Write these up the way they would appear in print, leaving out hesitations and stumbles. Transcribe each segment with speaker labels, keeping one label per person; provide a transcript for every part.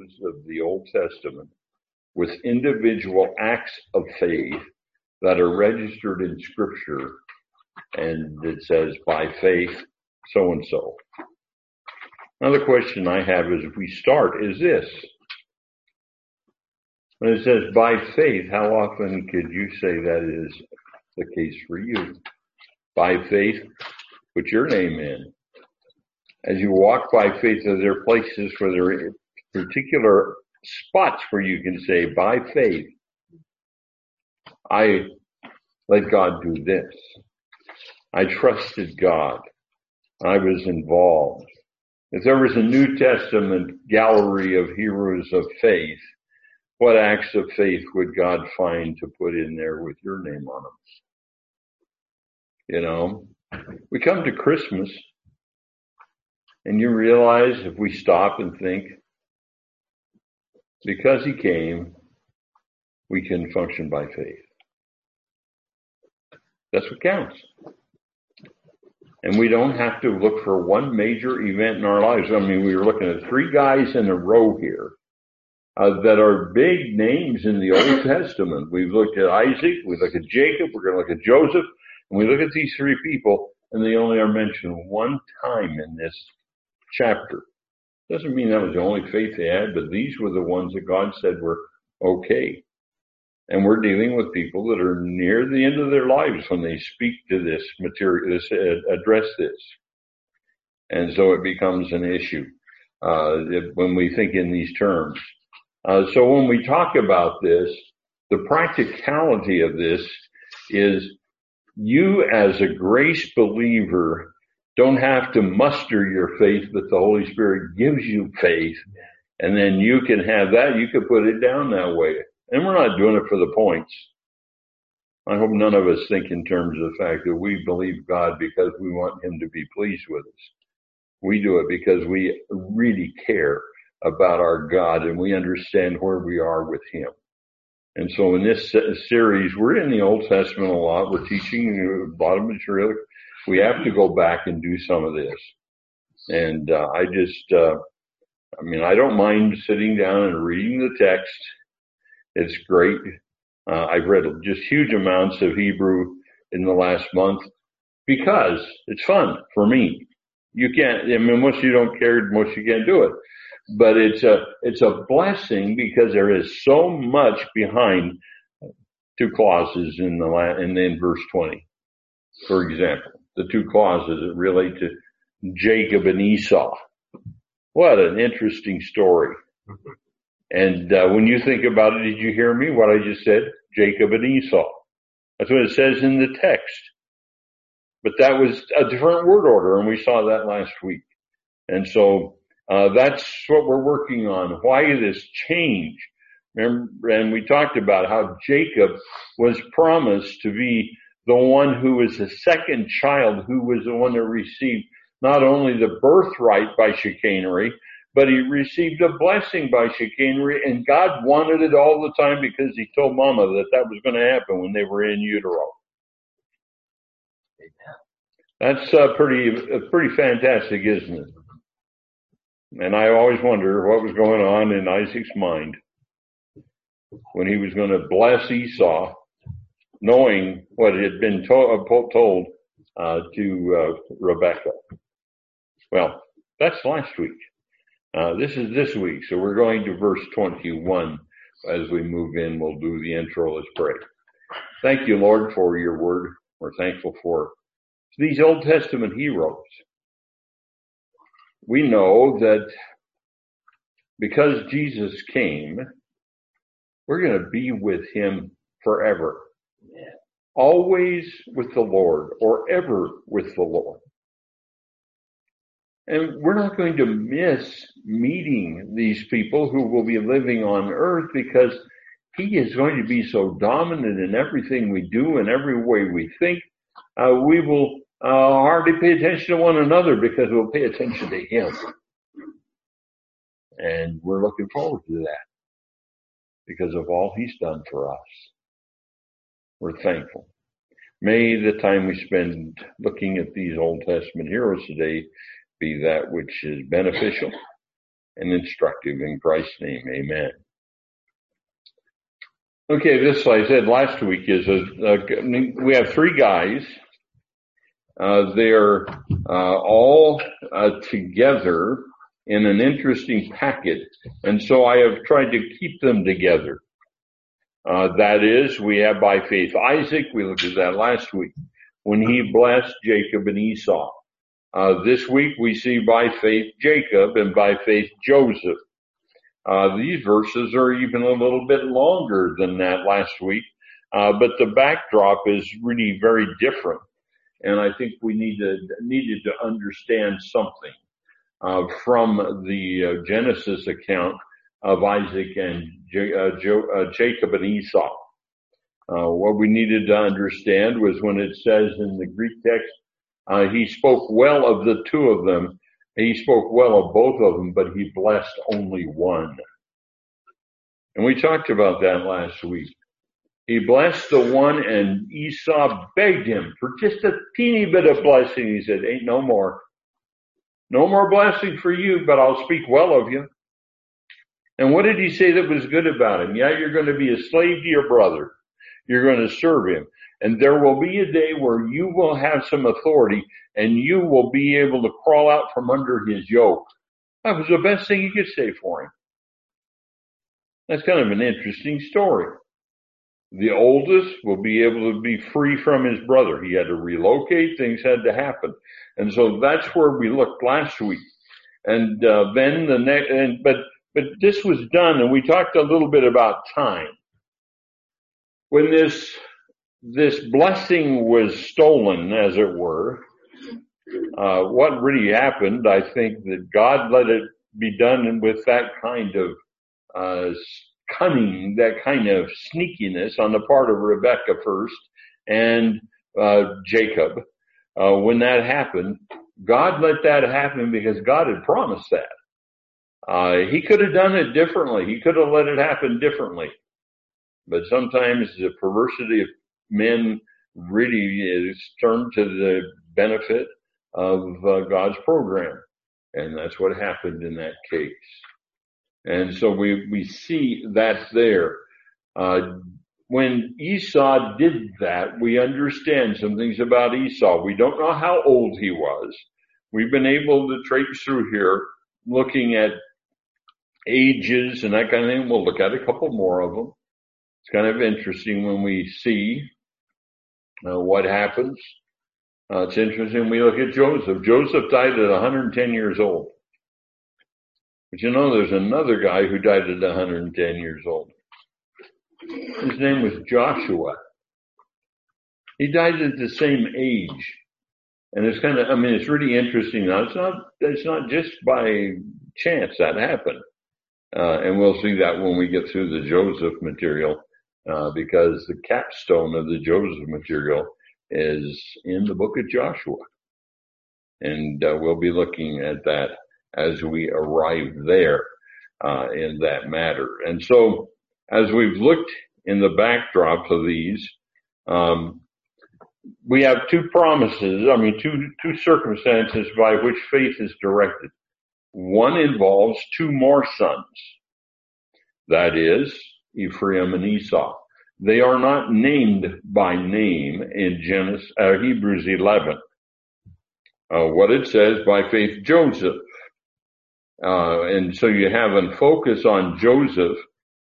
Speaker 1: heroes of the Old Testament with individual acts of faith that are registered in Scripture, and it says, by faith, so-and-so. Another question I have is, if we start, is this. When it says by faith, how often could you say that is the case for you? By faith, put your name in. As you walk by faith, are there places where there are particular spots where you can say, by faith, I let God do this. I trusted God. I was involved. If there was a New Testament gallery of heroes of faith, what acts of faith would God find to put in there with your name on them? You know, we come to Christmas, and you realize, if we stop and think, because he came, we can function by faith. That's what counts. And we don't have to look for one major event in our lives. I mean, we were looking at 3 guys in a row here that are big names in the Old Testament. We've looked at Isaac, we look at Jacob, we're going to look at Joseph, and we look at these 3 people, and they only are mentioned one time in this chapter. Doesn't mean that was the only faith they had, but these were the ones that God said were okay. And we're dealing with people that are near the end of their lives when they speak to this material, address this. And so it becomes an issue when we think in these terms. So when we talk about this, the practicality of this is, you as a grace believer don't have to muster your faith, but the Holy Spirit gives you faith, and then you can have that. You can put it down that way. And we're not doing it for the points. I hope none of us think in terms of the fact that we believe God because we want him to be pleased with us. We do it because we really care about our God, and we understand where we are with him. And so in this series, we're in the Old Testament a lot. We're teaching a lot of material. We have to go back and do some of this. And I don't mind sitting down and reading the text. It's great. I've read just huge amounts of Hebrew in the last month because it's fun for me. Most you don't care, most you can't do it. But it's a blessing because there is so much behind 2 clauses in verse 20. For example, the 2 clauses that relate to Jacob and Esau. What an interesting story. And when you think about it, did you hear me? What I just said? Jacob and Esau. That's what it says in the text. But that was a different word order, and we saw that last week. And so that's what we're working on. Why this change? Remember, and we talked about how Jacob was promised to be the one who was the second child, who was the one that received not only the birthright by chicanery, but he received a blessing by chicanery, and God wanted it all the time because he told Mama that was going to happen when they were in utero. That's pretty fantastic, isn't it? And I always wonder what was going on in Isaac's mind when he was going to bless Esau, knowing what had been told to Rebekah. Well, that's last week. This is this week, so we're going to verse 21. As we move in, we'll do the intro. Let's pray. Thank you, Lord, for your word. We're thankful for these Old Testament heroes. We know that because Jesus came, we're going to be with him forever. Always with the Lord, or ever with the Lord. And we're not going to miss meeting these people who will be living on earth because he is going to be so dominant in everything we do and every way we think. We will hardly pay attention to one another because we'll pay attention to him. And we're looking forward to that because of all he's done for us. We're thankful. May the time we spend looking at these Old Testament heroes today be that which is beneficial and instructive in Christ's name. Amen. Okay, this, like I said last week, is we have three guys. They're all together in an interesting packet, and so I have tried to keep them together. That is, we have by faith Isaac. We looked at that last week when he blessed Jacob and Esau. This week we see by faith Jacob and by faith Joseph. These verses are even a little bit longer than that last week, but the backdrop is really very different. And I think we needed to understand something from the Genesis account of Isaac and Jacob and Esau. What we needed to understand was when it says in the Greek text, he spoke well of the two of them. He spoke well of both of them, but he blessed only one. And we talked about that last week. He blessed the one, and Esau begged him for just a teeny bit of blessing. He said, ain't no more. No more blessing for you, but I'll speak well of you. And what did he say that was good about him? Yeah, you're going to be a slave to your brother. You're going to serve him. And there will be a day where you will have some authority and you will be able to crawl out from under his yoke. That was the best thing you could say for him. That's kind of an interesting story. The oldest will be able to be free from his brother. He had to relocate. Things had to happen. And so that's where we looked last week. And then the next, but this was done, and we talked a little bit about time. When this blessing was stolen, as it were, what really happened, I think that God let it be done with that kind of cunning, that kind of sneakiness on the part of Rebekah first and Jacob. When that happened, God let that happen because God had promised that. He could have done it differently. He could have let it happen differently. But sometimes the perversity of men really is turned to the benefit of God's program. And that's what happened in that case. And so we see that there. When Esau did that, we understand some things about Esau. We don't know how old he was. We've been able to traipse through here looking at ages and that kind of thing. We'll look at a couple more of them. It's kind of interesting when we see what happens. It's interesting. We look at Joseph. Joseph died at 110 years old. But you know, there's another guy who died at 110 years old. His name was Joshua. He died at the same age. And it's kind of, it's really interesting. Now, it's not just by chance that happened. And we'll see that when we get through the Joseph material, because the capstone of the Joseph material is in the book of Joshua. And we'll be looking at that as we arrive there in that matter. And so, as we've looked in the backdrop of these, we have two promises, two circumstances by which faith is directed. One involves two more sons. That is, Ephraim and Esau. They are not named by name in Hebrews 11. What it says, by faith, Joseph. And so you have a focus on Joseph,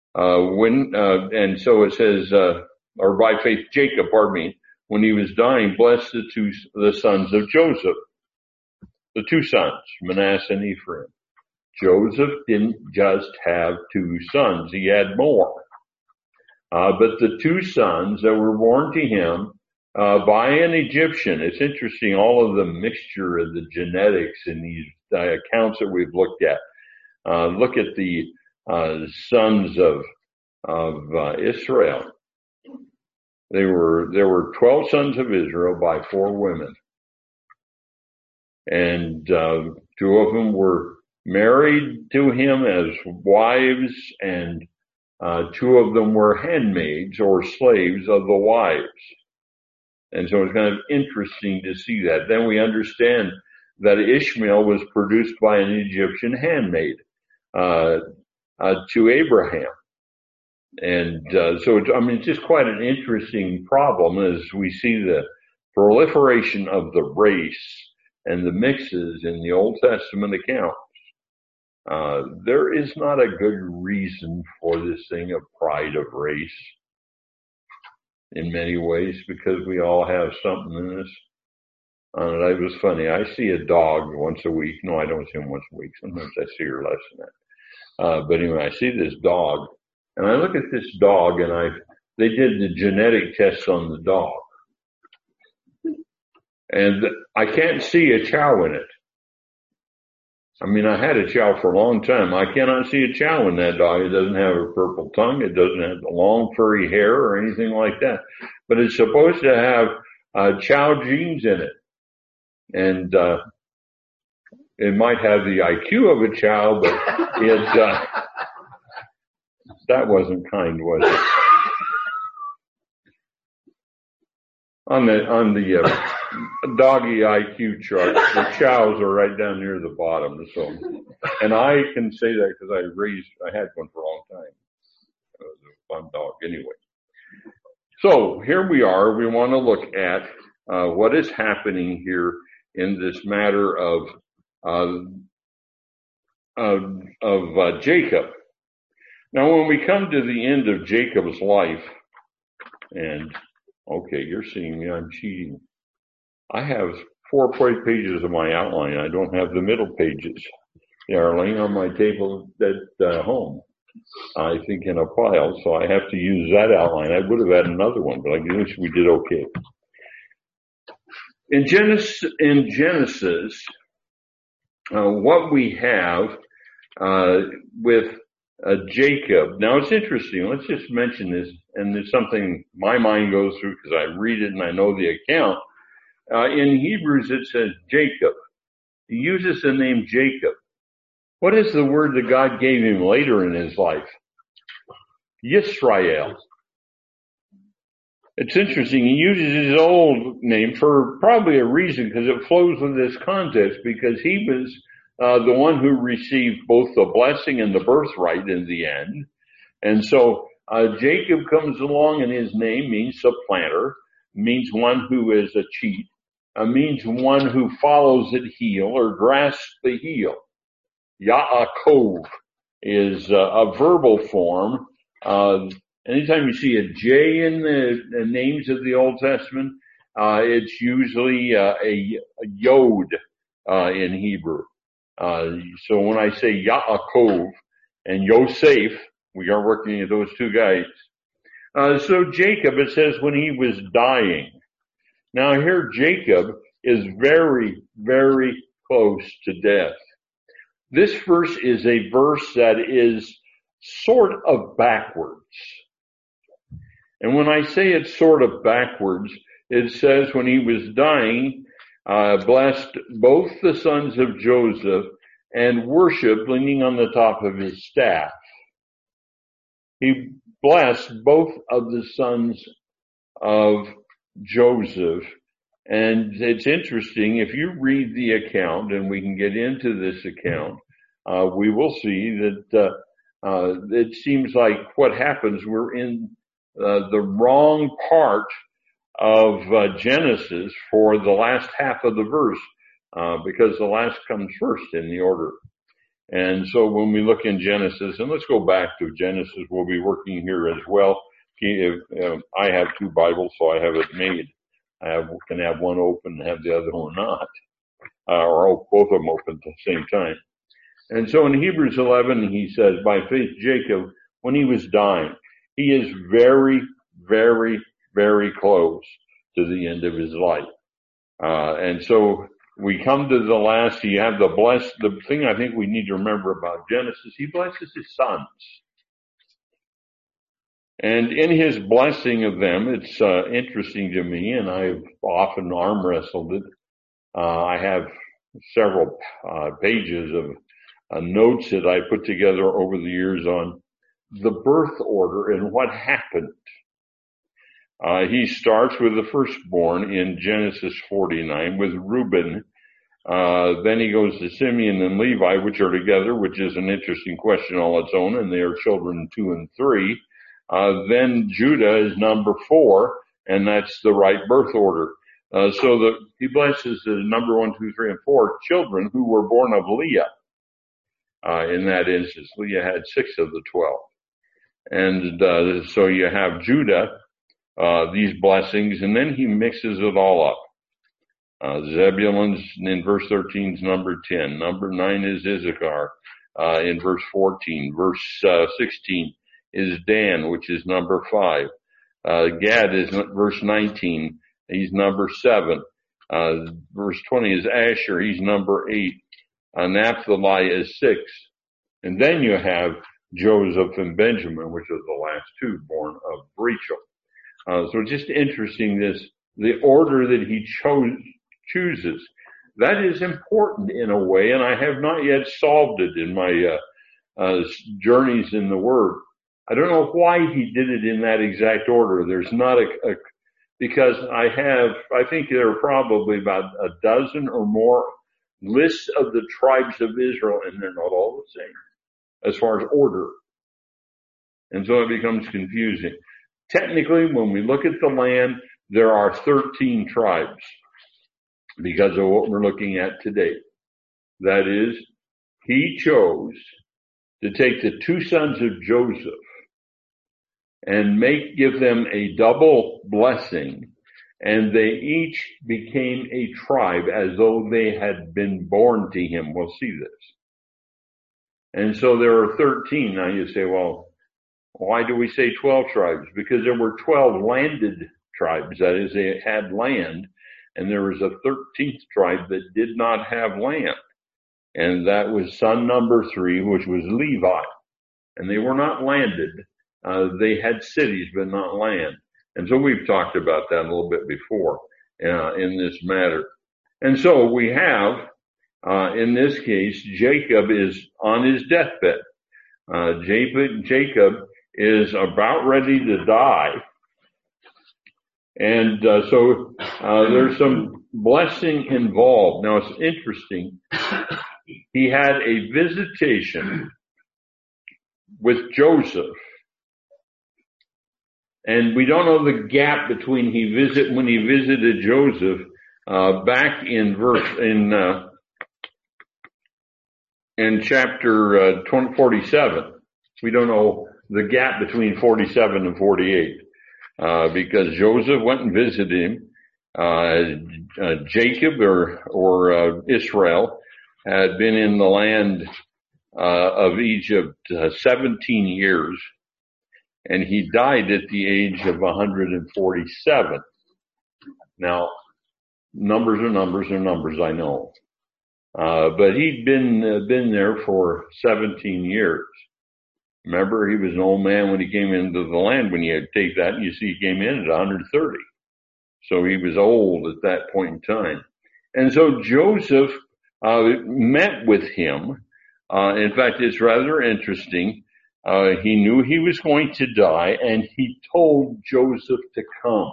Speaker 1: and so it says, or by faith, Jacob, when he was dying, blessed the sons of Joseph. The two sons, Manasseh and Ephraim. Joseph didn't just have two sons, he had more. But the two sons that were born to him, by an Egyptian. It's interesting, all of the mixture of the genetics in these accounts that we've looked at. Look at the sons of Israel. There were 12 sons of Israel by 4 women. And 2 of them were married to him as wives, and 2 of them were handmaids or slaves of the wives. And so it's kind of interesting to see that. Then we understand that Ishmael was produced by an Egyptian handmaid. to Abraham. And so it's just quite an interesting problem as we see the proliferation of the race and the mixes in the Old Testament accounts. There is not a good reason for this thing of pride of race in many ways, because we all have something in us. It was funny. I see a dog once a week. No, I don't see him once a week. Sometimes I see her less than that. But anyway, I see this dog, and I look at this dog, and they did the genetic tests on the dog, and I can't see a chow in it. I mean, I had a chow for a long time. I cannot see a chow in that dog. It doesn't have a purple tongue. It doesn't have the long furry hair or anything like that. But it's supposed to have chow genes in it. And it might have the IQ of a chow, but that wasn't kind, was it? On the doggy IQ chart, the chows are right down near the bottom. So, and I can say that because I had one for a long time. It was a fun dog anyway. So here we are. We want to look at what is happening here in this matter of Jacob. Now, when we come to the end of Jacob's life, and okay, you're seeing me, I'm cheating. I have 4 pages of my outline. I don't have the middle pages. They are laying on my table at home, I think in a pile, so I have to use that outline. I would have had another one, but I guess we did okay. In Genesis, what we have with Jacob. Now it's interesting. Let's just mention this, and it's something my mind goes through because I read it and I know the account. In Hebrews it says Jacob. He uses the name Jacob. What is the word that God gave him later in his life? Yisrael. It's interesting. He uses his old name for probably a reason, because it flows with this context, because he was the one who received both the blessing and the birthright in the end. And so Jacob comes along, and his name means supplanter, means one who is a cheat, means one who follows the heel or grasps the heel. Yaakov is a verbal form. Anytime you see a J in the names of the Old Testament, it's usually a yod in Hebrew. So when I say Yaakov and Yosef, we are working at those two guys. So Jacob, it says when he was dying. Now here Jacob is very, very close to death. This verse is a verse that is sort of backwards. And when I say it's sort of backwards, it says when he was dying, blessed both the sons of Joseph and worshiped leaning on the top of his staff. He blessed both of the sons of Joseph. And it's interesting, if you read the account, and we can get into this account, we will see that it seems like what happens, we're in the wrong part of Genesis for the last half of the verse, because the last comes first in the order. And so when we look in Genesis, and let's go back to Genesis, we'll be working here as well. I have 2 Bibles, so I have it made. Can have one open and have the other one not, or both of them open at the same time. And so in Hebrews 11, he says, by faith Jacob, when he was dying, he is very, very, very close to the end of his life. And so we come to the last, you have the thing I think we need to remember about Genesis, he blesses his sons. And in his blessing of them, it's interesting to me, and I've often arm wrestled it. I have several pages of notes that I put together over the years on the birth order and what happened. He starts with the firstborn in Genesis 49 with Reuben, Then he goes to Simeon and Levi, which are together, which is an interesting question all its own, and they are children 2 and 3. Then Judah is number 4, and that's the right birth order. So he blesses the number 1, 2, 3, and 4 children who were born of Leah. In that instance, Leah had 6 of the 12. And so you have Judah, these blessings, and then he mixes it all up. Zebulun's in verse 13 is number 10. Number 9 is Issachar in verse 14. Verse 16 is Dan, which is number 5. Gad is verse 19. He's number 7. Verse 20 is Asher. He's number 8. Naphtali is 6. And then you have Joseph and Benjamin, which are the last 2 born of Rachel. So just interesting, the order that he chooses. That is important in a way, and I have not yet solved it in my journeys in the Word. I don't know why he did it in that exact order. There's not because I think there are probably about a dozen or more lists of the tribes of Israel, and they're not all the same as far as order. And so it becomes confusing. Technically, when we look at the land, there are 13 tribes because of what we're looking at today. That is, he chose to take the 2 sons of Joseph and give them a double blessing, and they each became a tribe as though they had been born to him. We'll see this. And so there are 13. Now you say, well, why do we say 12 tribes? Because there were 12 landed tribes. That is, they had land, and there was a 13th tribe that did not have land. And that was son number 3, which was Levi. And they were not landed. They had cities, but not land. And so we've talked about that a little bit before in this matter. And so we have, in this case, Jacob is on his deathbed. Jacob is about ready to die. And so there's some blessing involved. Now it's interesting. He had a visitation with Joseph. And we don't know the gap between when he visited Joseph back in chapter 47. We don't know the gap between 47 and 48 because Joseph went and visited him. Jacob or Israel had been in the land of Egypt 17 years. And he died at the age of 147. Now, numbers are numbers, I know. But he'd been there for 17 years. Remember, he was an old man when he came into the land. When you take that, and you see he came in at 130. So he was old at that point in time. And so Joseph met with him. In fact, it's rather interesting. He knew he was going to die, and he told Joseph to come.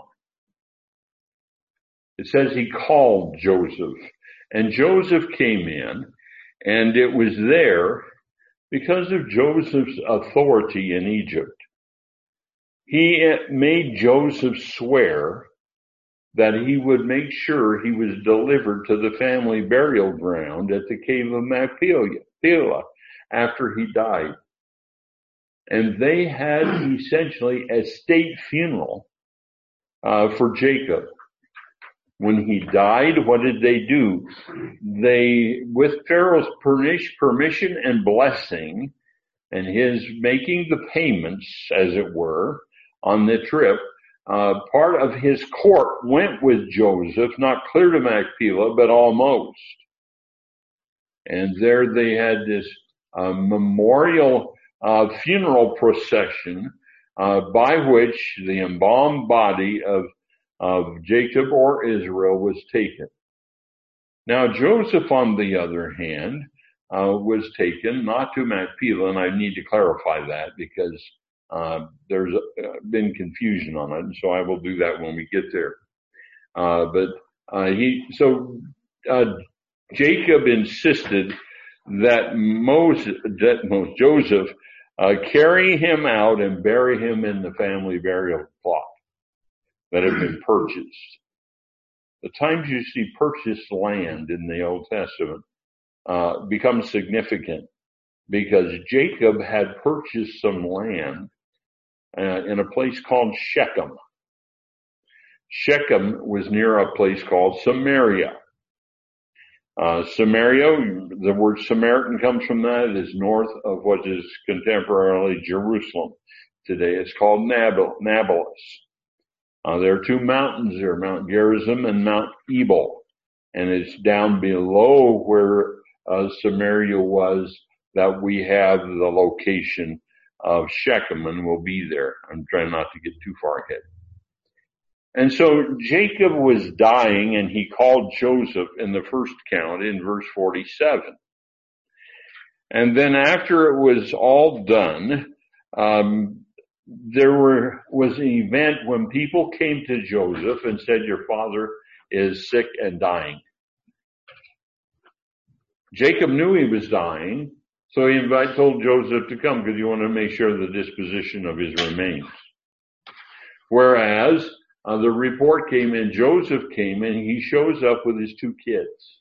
Speaker 1: It says he called Joseph, and Joseph came in, and it was there because of Joseph's authority in Egypt. He made Joseph swear that he would make sure he was delivered to the family burial ground at the cave of Machpelah after he died. And they had essentially a state funeral for Jacob. When he died, what did they do? They, with Pharaoh's permission and blessing, and his making the payments, as it were, on the trip, part of his court went with Joseph, not clear to Machpelah, but almost. And there they had this memorial funeral procession by which the embalmed body of Jacob or Israel was taken. Now Joseph, on the other hand, was taken not to Machpelah, and I need to clarify that because there's been confusion on it, and so I will do that when we get there. Jacob insisted that Joseph carry him out and bury him in the family burial plot that had been purchased. The times you see purchased land in the Old Testament becomes significant, because Jacob had purchased some land in a place called Shechem. Shechem was near a place called Samaria. Samaria, the word Samaritan comes from that. It is north of what is contemporarily Jerusalem. Today it's called Nablus. There are two mountains there, Mount Gerizim and Mount Ebal. And it's down below where Samaria was that we have the location of Shechem, and we'll be there. I'm trying not to get too far ahead. And so Jacob was dying, and he called Joseph in the first count in verse 47. And then after it was all done, there was an event when people came to Joseph and said, your father is sick and dying. Jacob knew he was dying, so he told Joseph to come because he wanted to make sure of the disposition of his remains. Whereas the report came in, Joseph came and he shows up with his two kids.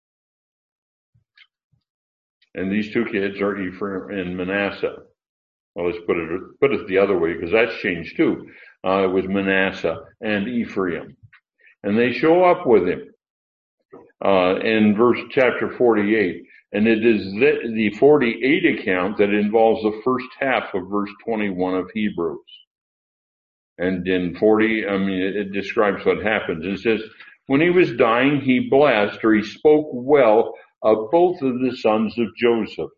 Speaker 1: And these two kids are Ephraim and Manasseh. Well, let's put it the other way, because that's changed too. It was Manasseh and Ephraim. And they show up with him in chapter 48. And it is the 48 account that involves the first half of verse 21 of Hebrews. And in 40, it describes what happens. It says, when he was dying, he blessed, or he spoke well of both of the sons of Joseph.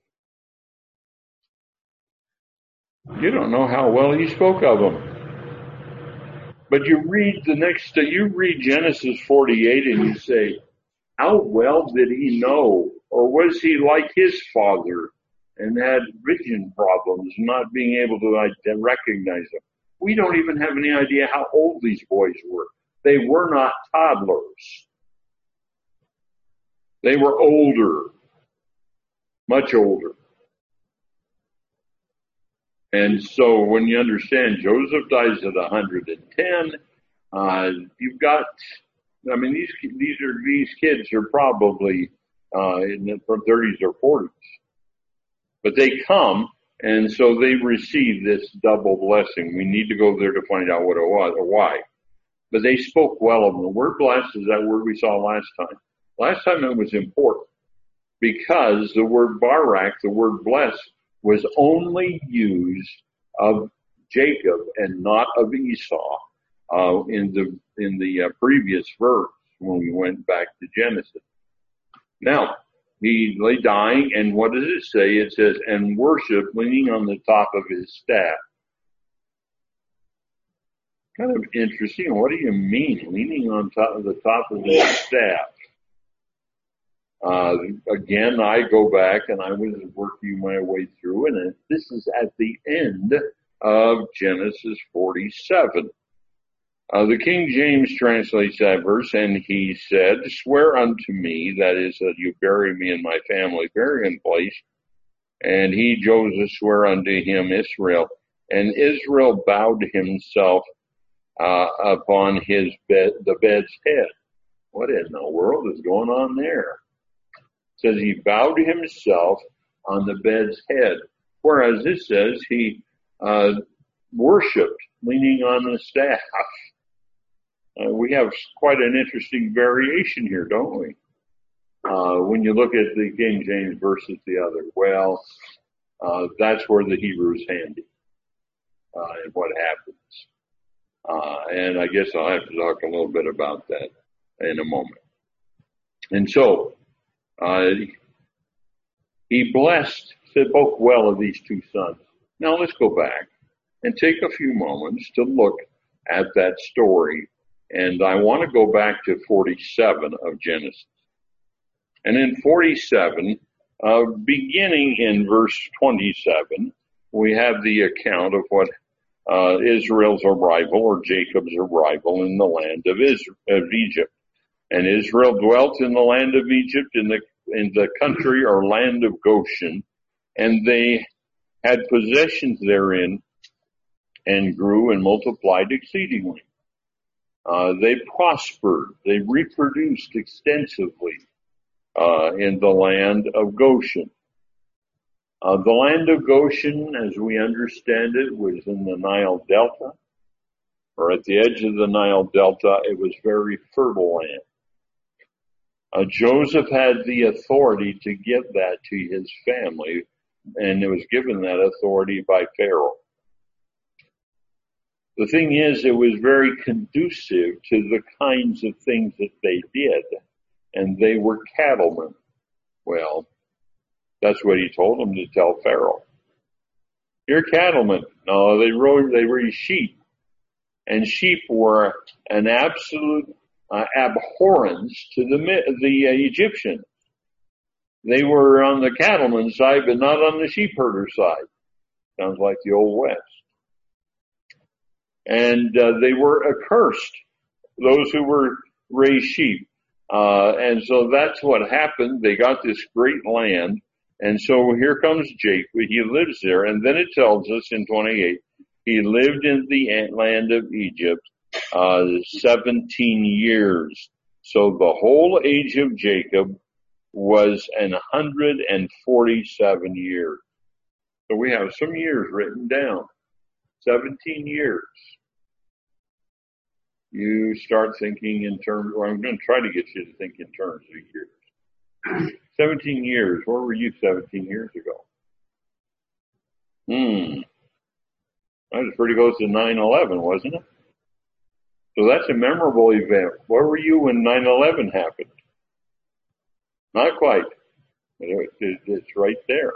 Speaker 1: You don't know how well he spoke of them. But you read Genesis 48 and you say, how well did he know? Or was he like his father and had vision problems, not being able to recognize them? We don't even have any idea how old these boys were. They were not toddlers. They were older, much older. And so when you understand Joseph dies at 110, you've got, these kids are probably from 30s or 40s. But they come, and so they receive this double blessing. We need to go there to find out what it was or why. But they spoke well of them. The word blessed is that word we saw last time. Last time it was important because the word barak, the word blessed, was only used of Jacob and not of Esau in the previous verse when we went back to Genesis. Now, he lay dying, and what does it say? It says, and worship leaning on the top of his staff. Kind of interesting. What do you mean, leaning on the top of his staff? Again, I go back and I was working my way through, and this is at the end of Genesis 47. The King James translates that verse, and he said, swear unto me, that is, that you bury me in my family burying place. And he, Joseph, sware unto him, Israel. And Israel bowed himself upon the bed's head. What in the world is going on there? It says he bowed himself on the bed's head. Whereas this says he worshipped, leaning on the staff. We have quite an interesting variation here, don't we? When you look at the King James versus the other. Well, that's where the Hebrew's handy, and what happens. And I guess I'll have to talk a little bit about that in a moment. And so, he spoke well of these two sons. Now let's go back and take a few moments to look at that story. And I want to go back to 47 of Genesis. And in 47, beginning in verse 27, we have the account of what Israel's arrival or Jacob's arrival in the land of Egypt. And Israel dwelt in the land of Egypt, in the country or land of Goshen, and they had possessions therein, and grew and multiplied exceedingly. They prospered. They reproduced extensively in the land of Goshen. The land of Goshen, as we understand it, was in the Nile Delta, or at the edge of the Nile Delta. It was very fertile land. Joseph had the authority to give that to his family, and it was given that authority by Pharaoh. The thing is, it was very conducive to the kinds of things that they did, and they were cattlemen. Well, that's what he told them to tell Pharaoh. You're cattlemen. No, they raised sheep, and sheep were an absolute abhorrence to the Egyptians. They were on the cattleman's side, but not on the sheep herder side. Sounds like the Old West. And they were accursed, those who were raised sheep. And so that's what happened. They got this great land. And so here comes Jacob. He lives there. And then it tells us in 28, he lived in the land of Egypt 17 years. So the whole age of Jacob was 147 years. So we have some years written down. 17 years. You start thinking in terms, or I'm going to try to get you to think in terms of years. 17 years. Where were you 17 years ago? That was pretty close to 9/11, wasn't it? So that's a memorable event. Where were you when 9/11 happened? Not quite. It's right there.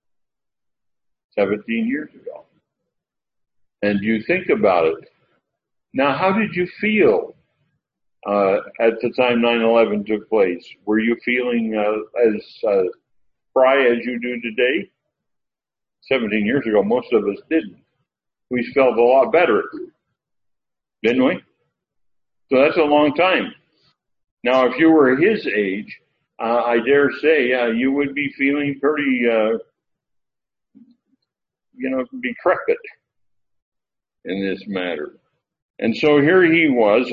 Speaker 1: 17 years ago. And you think about it. Now, how did you feel at the time 9/11 took place? Were you feeling as spry as you do today? 17 years ago, most of us didn't. We felt a lot better, didn't we? So that's a long time. Now, if you were his age, I dare say you would be feeling pretty, decrepit in this matter. And so here he was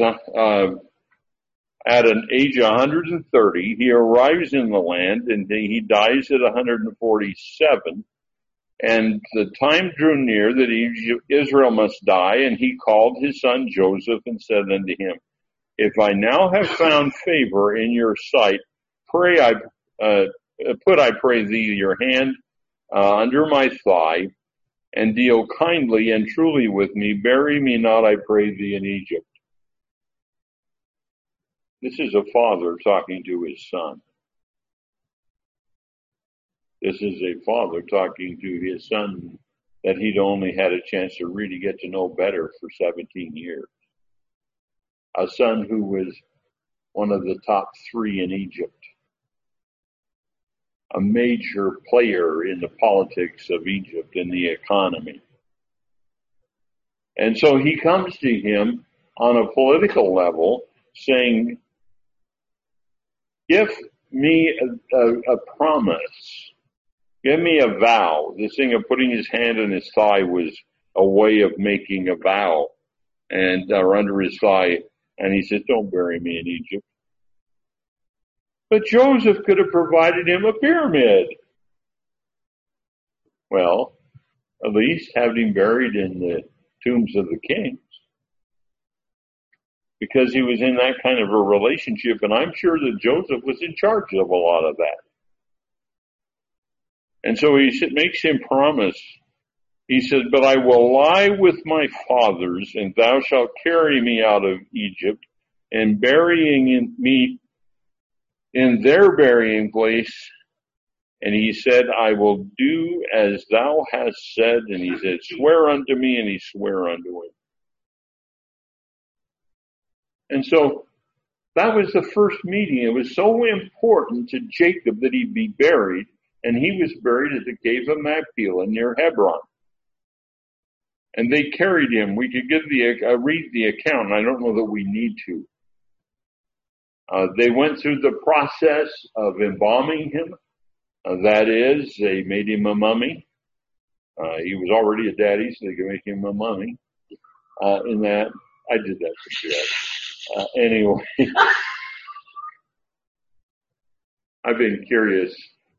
Speaker 1: at an age of 130. He arrives in the land and he dies at 147. And the time drew near that Israel must die, and he called his son Joseph and said unto him, if I now have found favor in your sight, put, I pray thee, your hand under my thigh, and deal kindly and truly with me. Bury me not, I pray thee, in Egypt. This is a father talking to his son. This is a father talking to his son that he'd only had a chance to really get to know better for 17 years. A son who was one of the top 3 in Egypt. A major player in the politics of Egypt and the economy. And so he comes to him on a political level saying, give me a promise. Give me a vow. This thing of putting his hand on his thigh was a way of making a vow, or under his thigh. And he said, don't bury me in Egypt. But Joseph could have provided him a pyramid. Well, at least have him buried in the tombs of the kings. Because he was in that kind of a relationship, and I'm sure that Joseph was in charge of a lot of that. And so he makes him promise. He said, but I will lie with my fathers, and thou shalt carry me out of Egypt, and burying me in their burying place. And he said, I will do as thou hast said. And he said, swear unto me. And he swore unto him. And so that was the first meeting. It was so important to Jacob that he be buried. And he was buried at the cave of Machpelah near Hebron. And they carried him. We could read the account, and I don't know that we need to. They went through the process of embalming him. That is, they made him a mummy. He was already a daddy, so they could make him a mummy. In that, I did that for Jeff. Anyway, I've been curious.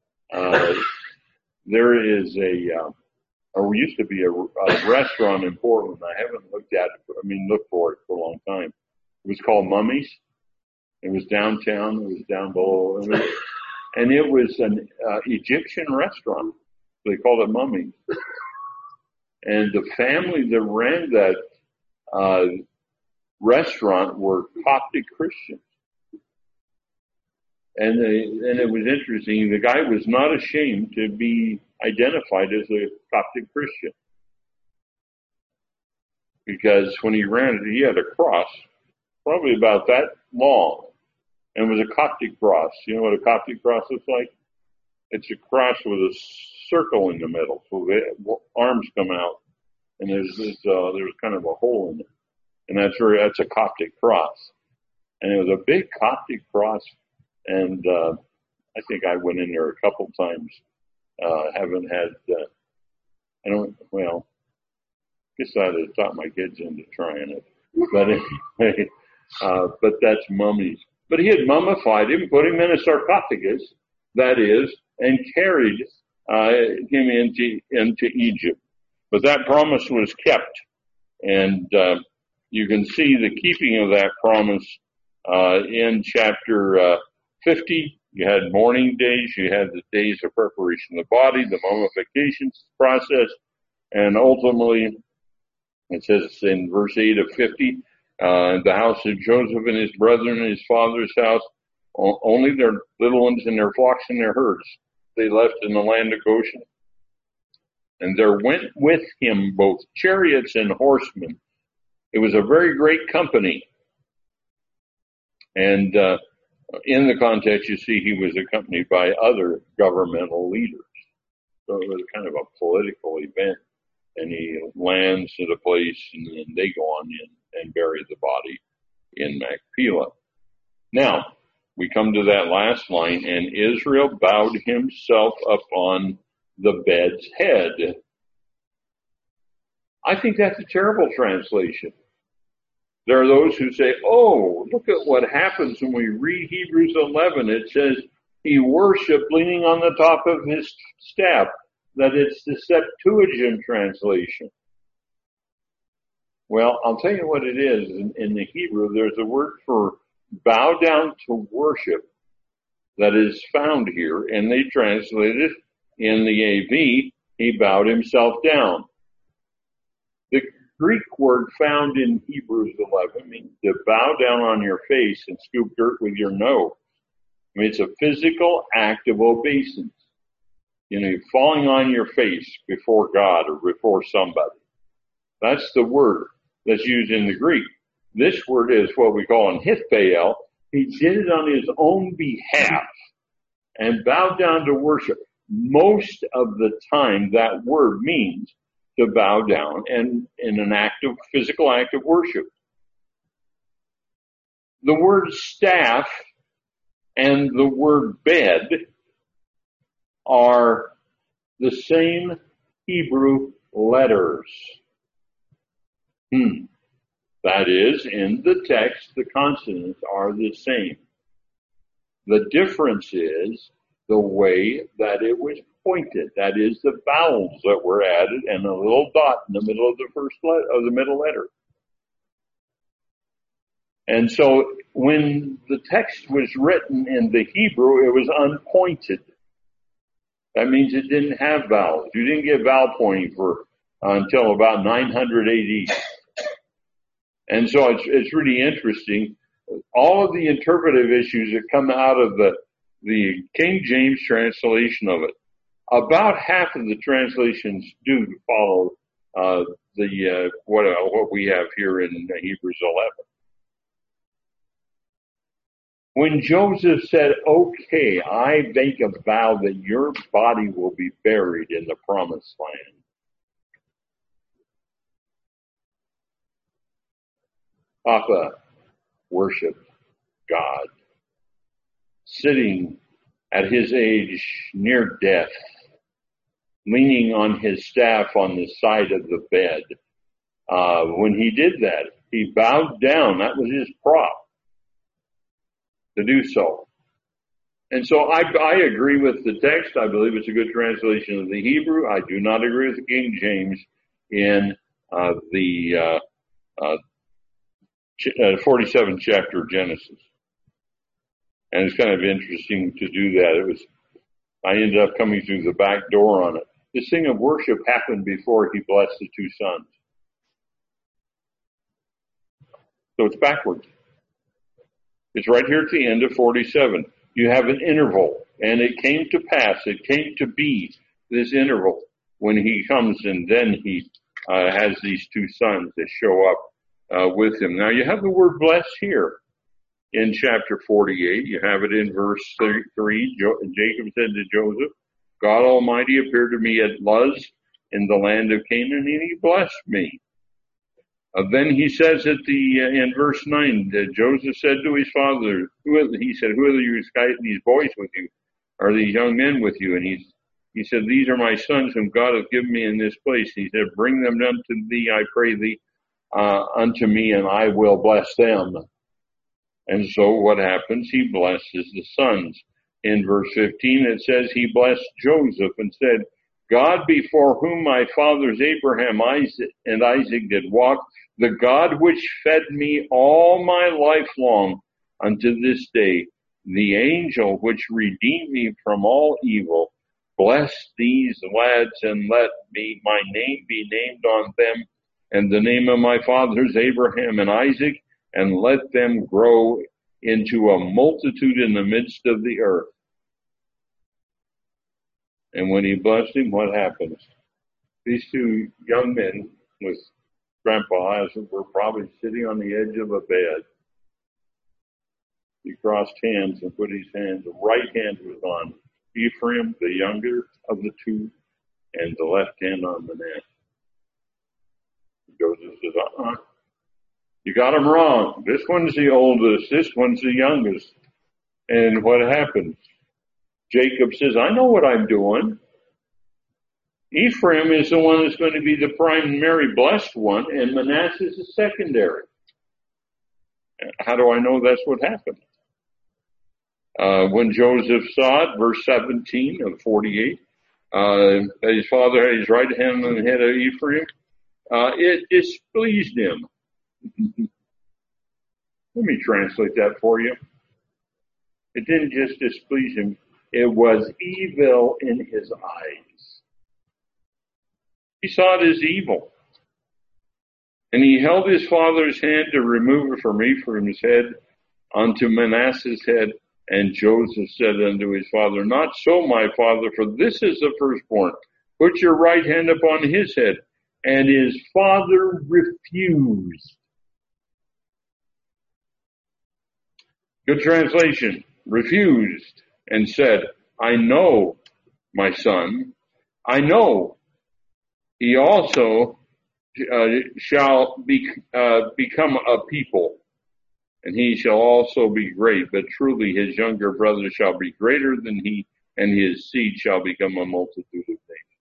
Speaker 1: There is or used to be a restaurant in Portland. I haven't looked for it for a long time. It was called Mummies. It was downtown. It was down below. And it was an Egyptian restaurant. They called it Mummies. And the family that ran that restaurant were Coptic Christians. And it was interesting. The guy was not ashamed to be identified as a Coptic Christian. Because when he ran it, he had a cross, probably about that long. And it was a Coptic cross. You know what a Coptic cross looks like? It's a cross with a circle in the middle. So the arms come out. And there's kind of a hole in it. And that's a Coptic cross. And it was a big Coptic cross. And I think I went in there a couple times. Haven't had, guess I'd have taught my kids into trying it. But anyway, but that's mummies. But he had mummified him, put him in a sarcophagus, that is, and carried him into Egypt. But that promise was kept. And you can see the keeping of that promise in chapter 50. You had mourning days, you had the days of preparation of the body, the mummification process, and ultimately, it says in verse 8 of 50, the house of Joseph and his brethren and his father's house, only their little ones and their flocks and their herds, they left in the land of Goshen. And there went with him both chariots and horsemen. It was a very great company. And in the context, you see he was accompanied by other governmental leaders. So it was kind of a political event. And he lands at a place, and then they go on in and bury the body in Machpelah. Now, we come to that last line, and Israel bowed himself upon the bed's head. I think that's a terrible translation. There are those who say, oh, look at what happens when we read Hebrews 11. It says he worshiped leaning on the top of his staff. That it's the Septuagint translation. Well, I'll tell you what it is. In the Hebrew, there's a word for bow down to worship that is found here, and they translate it in the AV, he bowed himself down. The Greek word found in Hebrews 11 means to bow down on your face and scoop dirt with your nose. I mean, it's a physical act of obeisance. You know, falling on your face before God or before somebody. That's the word that's used in the Greek. This word is what we call an hitpael. He did it on his own behalf and bowed down to worship. Most of the time, that word means to bow down and in an physical act of worship. The word staff and the word bed are the same Hebrew letters. That is, in the text, the consonants are the same. The difference is the way that it was pointed. That is, the vowels that were added and a little dot in the middle of the first letter, of the middle letter. And so when the text was written in the Hebrew, it was unpointed. That means it didn't have vowels. You didn't get vowel pointing until about 900 AD. And so it's really interesting. All of the interpretive issues that come out of the King James translation of it, about half of the translations do follow what we have here in Hebrews 11. When Joseph said, okay, I make a vow that your body will be buried in the promised land. Papa worshiped God. sitting at his age near death, leaning on his staff on the side of the bed. When he did that, he bowed down. That was his prop to do so. And so I agree with the text. I believe it's a good translation of the Hebrew. I do not agree with the King James in the 47th chapter of Genesis. And it's kind of interesting to do that. I ended up coming through the back door on it. This thing of worship happened before he blessed the two sons. So it's backwards. It's right here at the end of 47. You have an interval, and it came to pass, it came to be this interval when he comes and then he has these two sons that show up with him. Now you have the word bless here in chapter 48. You have it in verse 3. Jacob said to Joseph, God Almighty appeared to me at Luz in the land of Canaan, and he blessed me. Then he says in verse 9, that Joseph said to his father, who are these boys with you? Are these young men with you? And he said, these are my sons whom God hath given me in this place. He said, bring them unto thee, I pray thee, unto me, and I will bless them. And so what happens? He blesses the sons. In verse 15, it says, he blessed Joseph and said, God before whom my fathers Abraham and Isaac did walk, the God which fed me all my life long unto this day, the angel which redeemed me from all evil, bless these lads and let my name be named on them and the name of my fathers Abraham and Isaac, and let them grow into a multitude in the midst of the earth. And when he blessed him, what happens? These two young men with Grandpa Isaac were probably sitting on the edge of a bed. He crossed hands and put his hand, the right hand was on Ephraim, the younger of the two, and the left hand on Manasseh. Joseph says, you got him wrong. This one's the oldest, this one's the youngest. And what happens? Jacob says, I know what I'm doing. Ephraim is the one that's going to be the primary blessed one, and Manasseh is the secondary. How do I know that's what happened? When Joseph saw it, verse 17 of 48, his father had his right hand on the head of Ephraim, it displeased him. Let me translate that for you. It didn't just displease him. It was evil in his eyes. He saw it as evil. And he held his father's hand to remove it from Ephraim's head unto Manasseh's head. And Joseph said unto his father, not so, my father, for this is the firstborn. Put your right hand upon his head. And his father refused. Good translation. Refused and said, I know, my son, I know. He also shall become a people, and he shall also be great. But truly his younger brother shall be greater than he, and his seed shall become a multitude of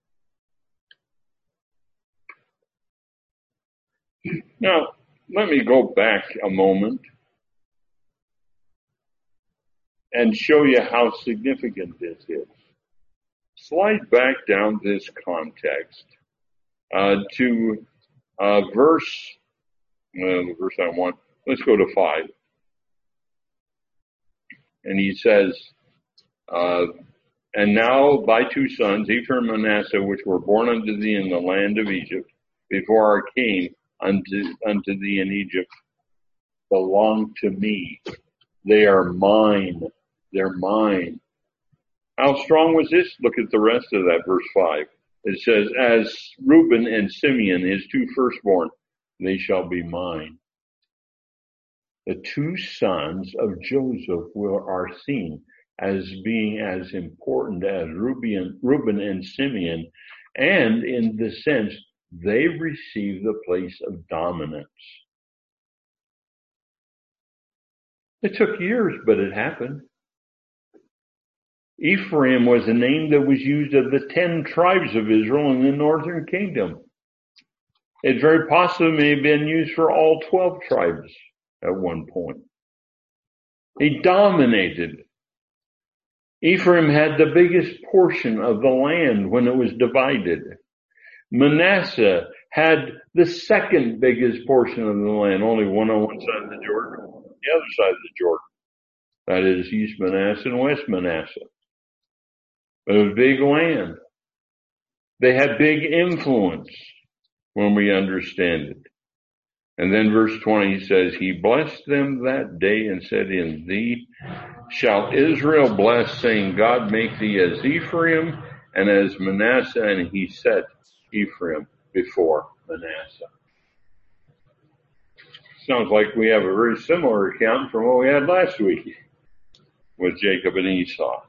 Speaker 1: nations. Now, let me go back a moment and show you how significant this is. Slide back down this context to verse I want. Let's go to 5. And he says, and now thy two sons, Ephraim and Manasseh, which were born unto thee in the land of Egypt, before I came unto thee in Egypt, belong to me. They are mine. They're mine. How strong was this? Look at the rest of that, verse 5. It says, as Reuben and Simeon, his two firstborn, they shall be mine. The two sons of Joseph are seen as being as important as Reuben and Simeon, and in the sense they receive the place of dominance. It took years, but it happened. Ephraim was a name that was used of the 10 tribes of Israel in the northern kingdom. It very possibly may have been used for all 12 tribes at one point. He dominated. Ephraim had the biggest portion of the land when it was divided. Manasseh had the second biggest portion of the land, only one on one side of the Jordan, the other side of the Jordan. That is East Manasseh and West Manasseh. It was big land. They had big influence when we understand it. And then verse 20 says, he blessed them that day and said, in thee shall Israel bless, saying, God make thee as Ephraim and as Manasseh. And he set Ephraim before Manasseh. Sounds like we have a very similar account from what we had last week with Jacob and Esau.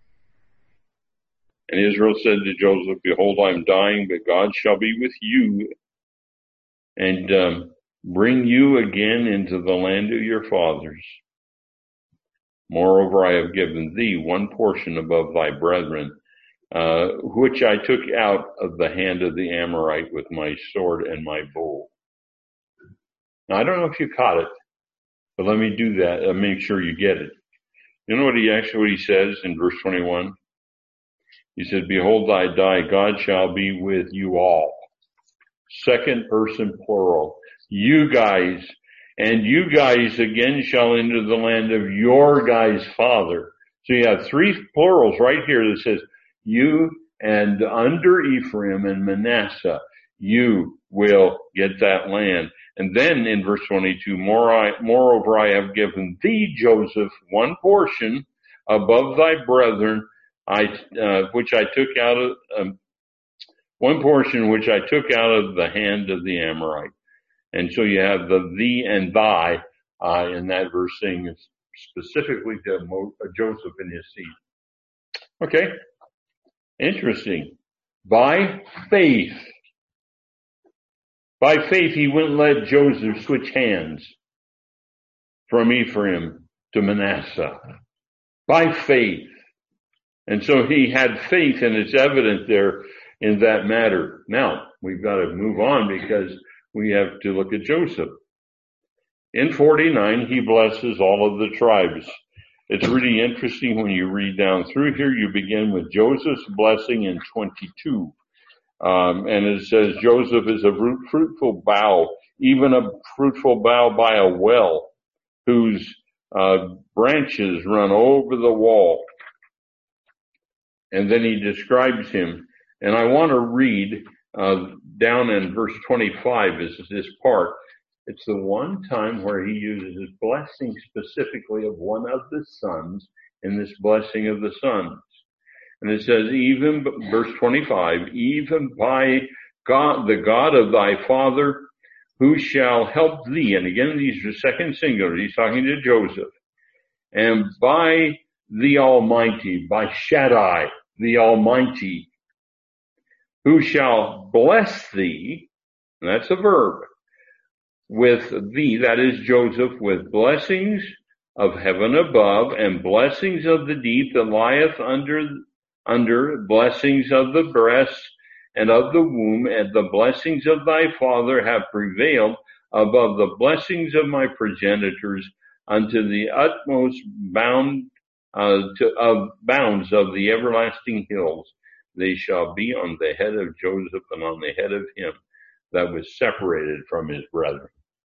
Speaker 1: And Israel said to Joseph, behold, I am dying, but God shall be with you and bring you again into the land of your fathers. Moreover, I have given thee one portion above thy brethren, which I took out of the hand of the Amorite with my sword and my bow. Now, I don't know if you caught it, but let me do that and make sure you get it. You know what he says in verse 21? He said, behold, I die, God shall be with you all. Second person plural. You guys, and you guys again shall enter the land of your guys' father. So you have three plurals right here that says, you and under Ephraim and Manasseh, you will get that land. And then in verse 22, moreover, I have given thee, Joseph, one portion above thy brethren, which I took out of, one portion which I took out of the hand of the Amorite. And so you have the thee and thy, in that verse saying specifically to Joseph and his seed. Okay. Interesting. By faith, he wouldn't let Joseph switch hands from Ephraim to Manasseh. By faith. And so he had faith, and it's evident there in that matter. Now, we've got to move on because we have to look at Joseph. In 49, he blesses all of the tribes. It's really interesting when you read down through here. You begin with Joseph's blessing in 22. And it says, Joseph is a fruitful bough, even a fruitful bough by a well, whose branches run over the wall. And then he describes him. And I want to read down in verse 25 is this part. It's the one time where he uses his blessing specifically of one of the sons in this blessing of the sons. And it says, even, verse 25, even by God, the God of thy father, who shall help thee. And again, these are second singular. He's talking to Joseph. And by the Almighty, by Shaddai, the Almighty, who shall bless thee, and that's a verb, with thee, that is Joseph, with blessings of heaven above and blessings of the deep that lieth under blessings of the breast and of the womb, and the blessings of thy father have prevailed above the blessings of my progenitors unto the utmost bounds of the everlasting hills. They shall be on the head of Joseph and on the head of him that was separated from his brethren.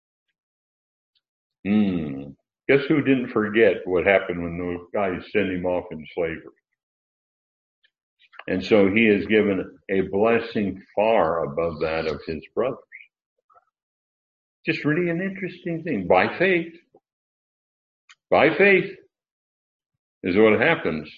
Speaker 1: Guess who didn't forget what happened when those guys sent him off in slavery? And so he is given a blessing far above that of his brothers. Just really an interesting thing. By faith is what happens.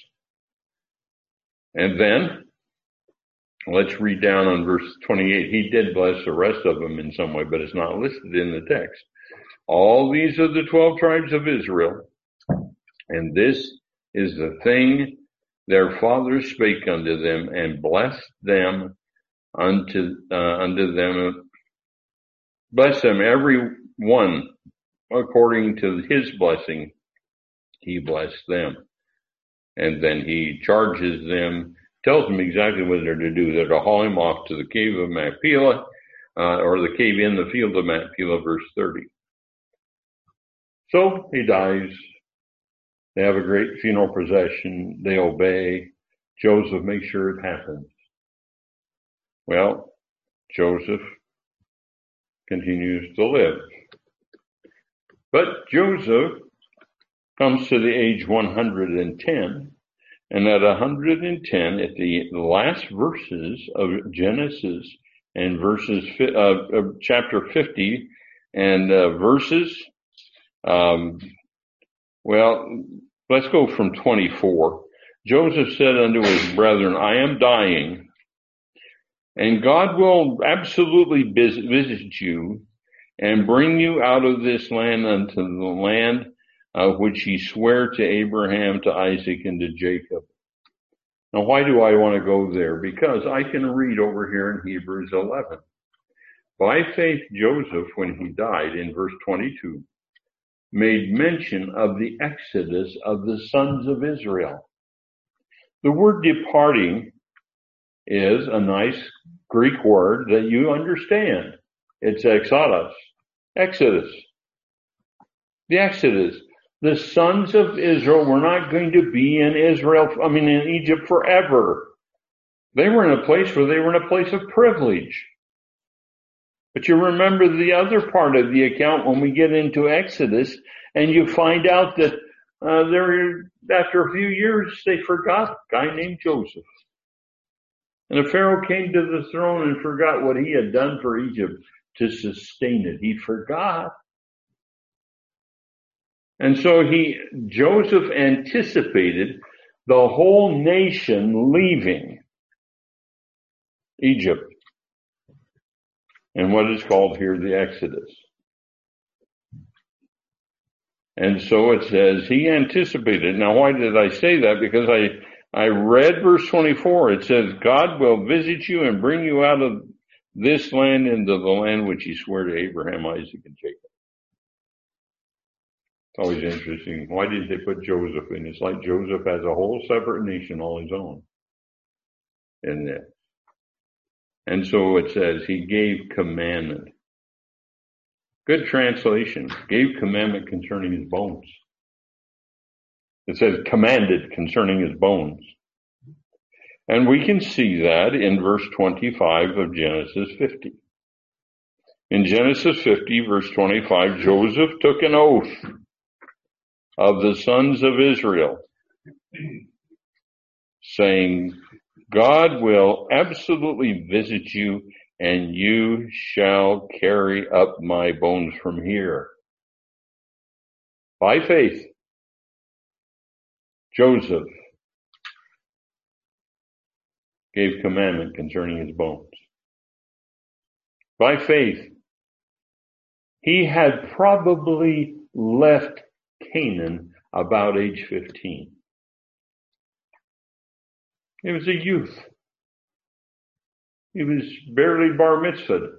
Speaker 1: And then, let's read down on verse 28. He did bless the rest of them in some way, but it's not listed in the text. All these are the 12 tribes of Israel, and this is the thing their fathers spake unto them, and blessed them unto them. Bless them every one according to his blessing. He blessed them. And then he charges them, tells them exactly what they're to do. They're to haul him off to the cave of Machpelah, or the cave in the field of Machpelah, verse 30. So he dies. They have a great funeral procession. They obey. Joseph makes sure it happens. Well, Joseph continues to live. But Joseph comes to the age 110, and at 110, at the last verses of Genesis and chapter 50 and verses, let's go from 24. Joseph said unto his brethren, I am dying, and God will absolutely visit you and bring you out of this land unto the land which he sware to Abraham, to Isaac, and to Jacob. Now, why do I want to go there? Because I can read over here in Hebrews 11. By faith, Joseph, when he died, in verse 22, made mention of the exodus of the sons of Israel. The word departing is a nice Greek word that you understand. It's exodus. Exodus. The Exodus. The sons of Israel were not going to be in Egypt forever. They were in a place where they were in a place of privilege. But you remember the other part of the account when we get into Exodus, and you find out that after a few years, they forgot a guy named Joseph. And the Pharaoh came to the throne and forgot what he had done for Egypt to sustain it. He forgot. And so Joseph anticipated the whole nation leaving Egypt and what is called here the Exodus. And so it says he anticipated. Now, why did I say that? Because I read verse 24. It says, God will visit you and bring you out of this land into the land which he swore to Abraham, Isaac, and Jacob. It's always interesting. Why did they put Joseph in? It's like Joseph has a whole separate nation all his own in there. And so it says he gave commandment. Good translation. Gave commandment concerning his bones. It says commanded concerning his bones. And we can see that in verse 25 of Genesis 50. In Genesis 50, verse 25, Joseph took an oath of the sons of Israel, saying, God will absolutely visit you, and you shall carry up my bones from here. By faith, Joseph gave commandment concerning his bones. By faith, he had probably left Canaan about age 15. He was a youth. He was barely bar mitzvahed.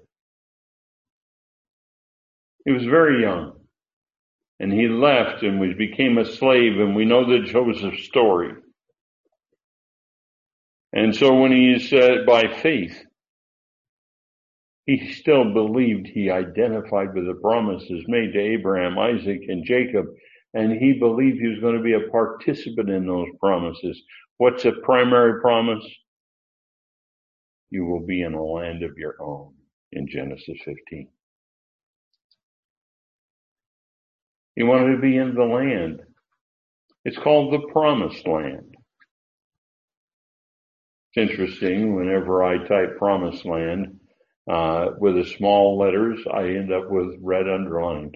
Speaker 1: He was very young. And he left and became a slave, and we know the Joseph story. And so when he said by faith, he still believed, he identified with the promises made to Abraham, Isaac, and Jacob, and he believed he was going to be a participant in those promises. What's a primary promise? You will be in a land of your own in Genesis 15. He wanted to be in the land. It's called the Promised Land. It's interesting, whenever I type Promised Land with the small letters, I end up with red underlines.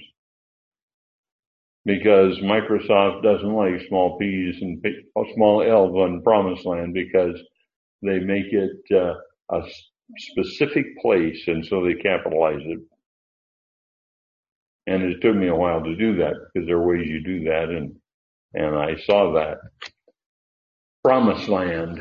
Speaker 1: Because Microsoft doesn't like small P's and small L's on Promised Land because they make it a specific place, and so they capitalize it. And it took me a while to do that because there are ways you do that, and I saw that. Promised Land.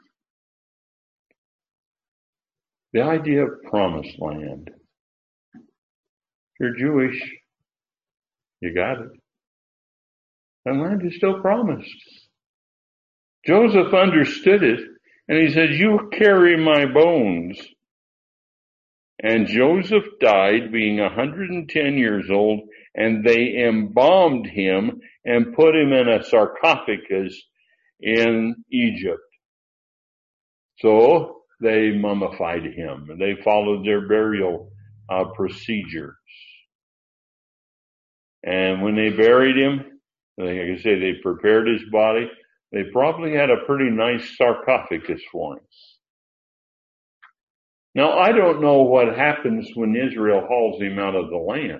Speaker 1: The idea of Promised Land. If you're Jewish, you got it. That land is still promised. Joseph understood it, and he said, "You carry my bones." And Joseph died being 110 years old, and they embalmed him and put him in a sarcophagus in Egypt. So they mummified him, and they followed their burial procedures. And when they buried him, like I say, they prepared his body. They probably had a pretty nice sarcophagus for him. Now, I don't know what happens when Israel hauls him out of the land.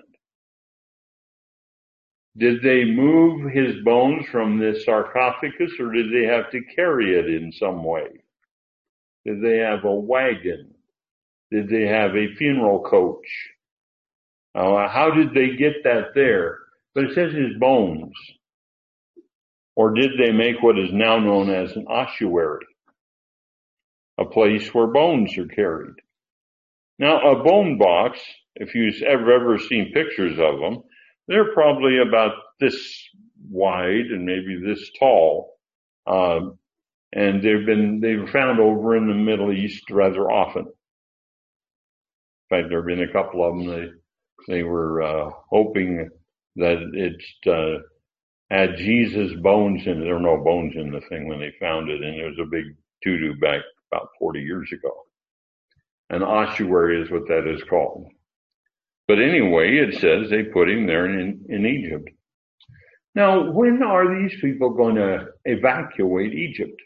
Speaker 1: Did they move his bones from this sarcophagus, or did they have to carry it in some way? Did they have a wagon? Did they have a funeral coach? How did they get that there? But it says his bones. Or did they make what is now known as an ossuary, a place where bones are carried? Now, a bone box, if you've ever seen pictures of them, they're probably about this wide and maybe this tall. And they were found over in the Middle East rather often. In fact, there have been a couple of them. They were hoping that it had Jesus' bones in it. There were no bones in the thing when they found it, and it was a big to-do back about 40 years ago. An ossuary is what that is called. But anyway, it says they put him there in Egypt. Now, when are these people going to evacuate Egypt?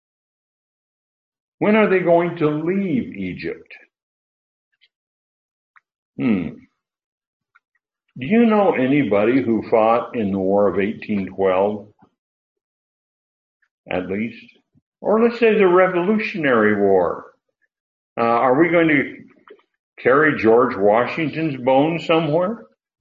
Speaker 1: When are they going to leave Egypt? Do you know anybody who fought in the War of 1812? At least? Or let's say the Revolutionary War. Are we going to carry George Washington's bones somewhere?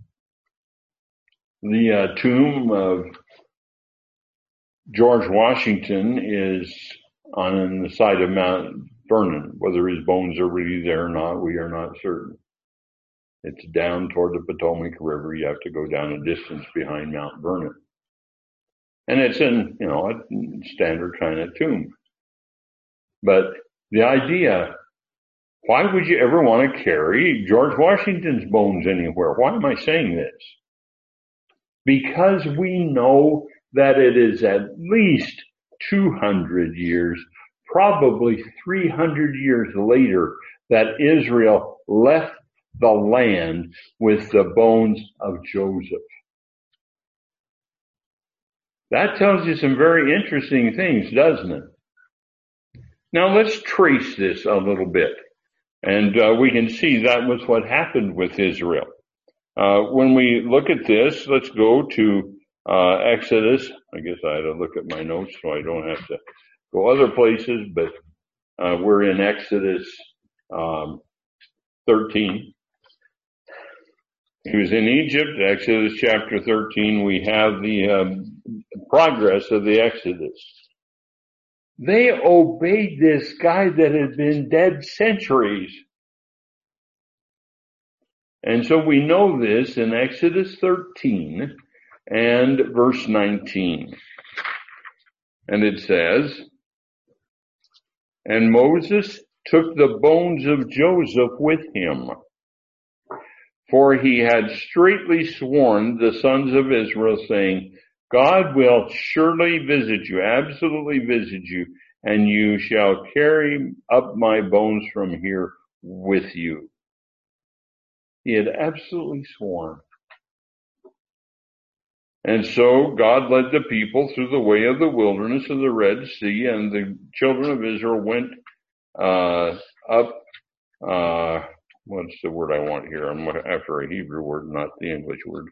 Speaker 1: The tomb of George Washington is on the side of Mount Vernon. Whether his bones are really there or not, we are not certain. It's down toward the Potomac River. You have to go down a distance behind Mount Vernon. And it's in, a standard kind of tomb. But the idea, why would you ever want to carry George Washington's bones anywhere? Why am I saying this? Because we know that it is at least 200 years, probably 300 years later, that Israel left the land with the bones of Joseph. That tells you some very interesting things, doesn't it? Now let's trace this a little bit. And we can see that was what happened with Israel. When we look at this, let's go to Exodus. I guess I had to look at my notes so I don't have to go other places, but we're in Exodus 13. He was in Egypt, Exodus chapter 13. We have the progress of the Exodus. They obeyed this guy that had been dead centuries. And so we know this in Exodus 13 and verse 19. And it says, "And Moses took the bones of Joseph with him, for he had straitly sworn the sons of Israel, saying, God will surely visit you, absolutely visit you, and you shall carry up my bones from here with you." He had absolutely sworn. And so God led the people through the way of the wilderness of the Red Sea, and the children of Israel went up, what's the word I want here? I'm after a Hebrew word, not the English word.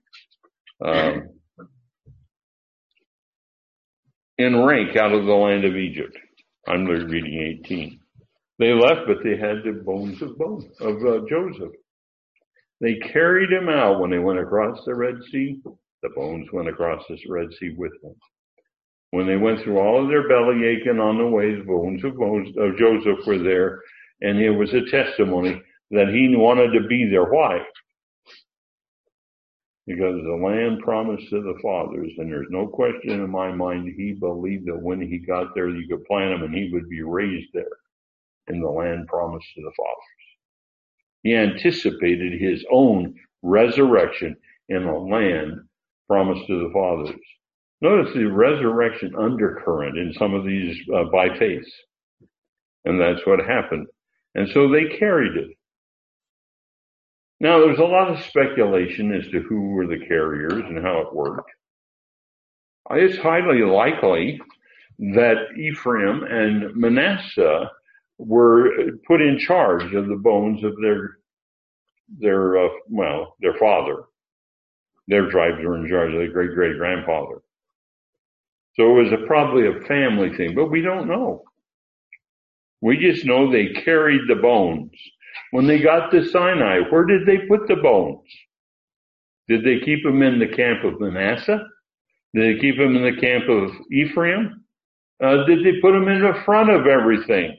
Speaker 1: In rank out of the land of Egypt. I'm reading 18. They left, but they had the bones of Joseph. They carried him out when they went across the Red Sea. The bones went across this Red Sea with them. When they went through all of their belly aching on the way, the bones of Joseph were there, and it was a testimony that he wanted to be there. Why? because the land promised to the fathers, and there's no question in my mind he believed that when he got there, you could plant him and he would be raised there in the land promised to the fathers. He anticipated his own resurrection in a land promised to the fathers. Notice the resurrection undercurrent in some of these by faith. And that's what happened. And so they carried it. Now, there's a lot of speculation as to who were the carriers and how it worked. It's highly likely that Ephraim and Manasseh were put in charge of the bones of their father. Their tribes were in charge of their great-great-grandfather. So it was probably a family thing, but we don't know. We just know they carried the bones. When they got to Sinai, where did they put the bones? Did they keep them in the camp of Manasseh? Did they keep them in the camp of Ephraim? Did they put them in the front of everything?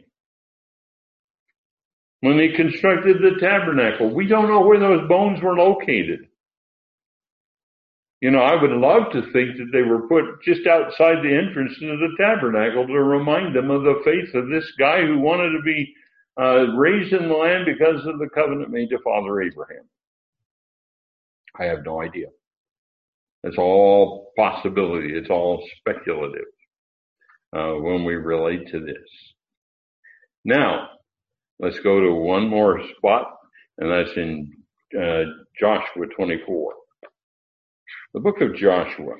Speaker 1: When they constructed the tabernacle, we don't know where those bones were located. You know, I would love to think that they were put just outside the entrance to the tabernacle to remind them of the faith of this guy who wanted to be raised in the land because of the covenant made to Father Abraham. I have no idea. It's all possibility. It's all speculative when we relate to this. Now, let's go to one more spot, and that's in Joshua 24. The book of Joshua.